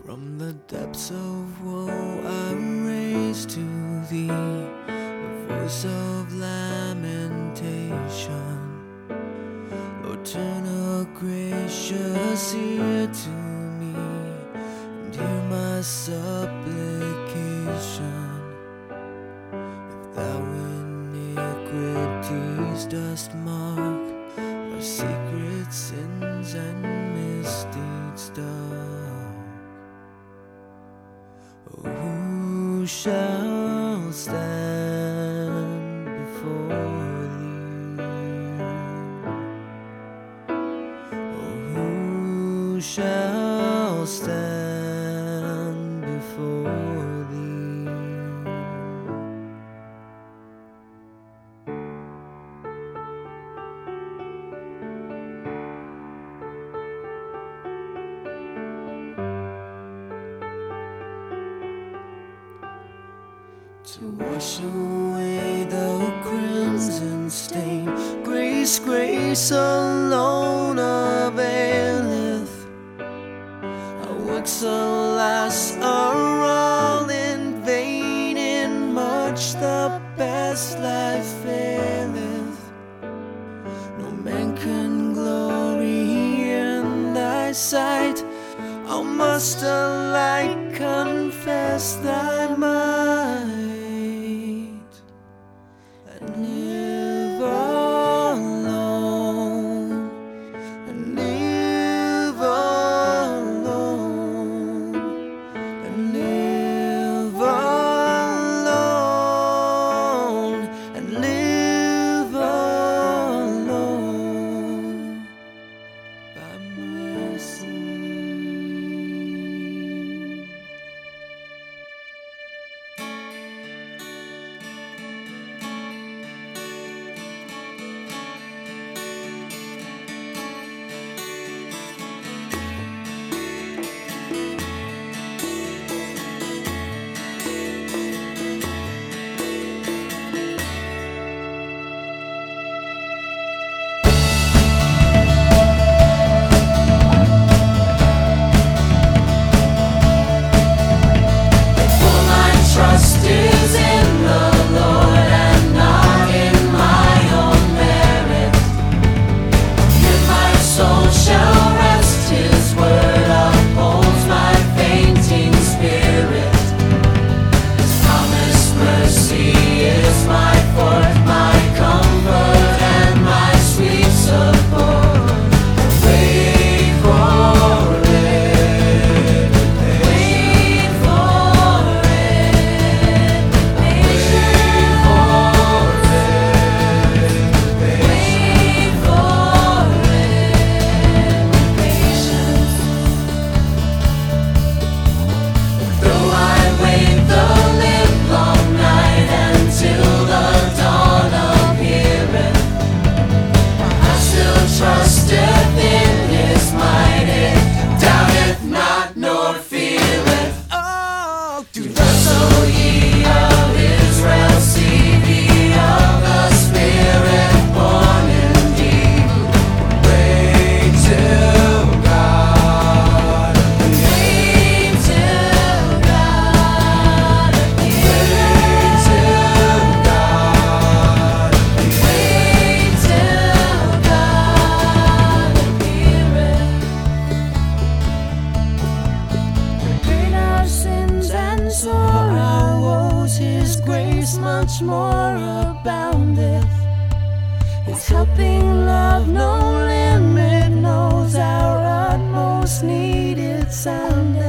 From the depths of woe I raise to thee a voice of lamentation. Lord, turn a gracious ear to me and hear my supplication. If thou iniquities dost mark, our secret sins and misdeeds dark, who shall stand before thee? Who shall stand before thee? To wash away the crimson stain, grace, grace alone availeth. Our works, alas, are all in vain. In much the best life faileth. No man can glory in thy sight. All must alike confess thy might. Much more aboundeth. His helping love no limit knows. Our utmost need it soundeth.